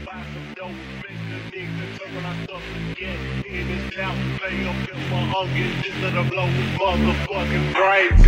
buy some dope, make the nigga turn when I start to get in his mouth, play up in my onion, just let him blow his motherfucking brains.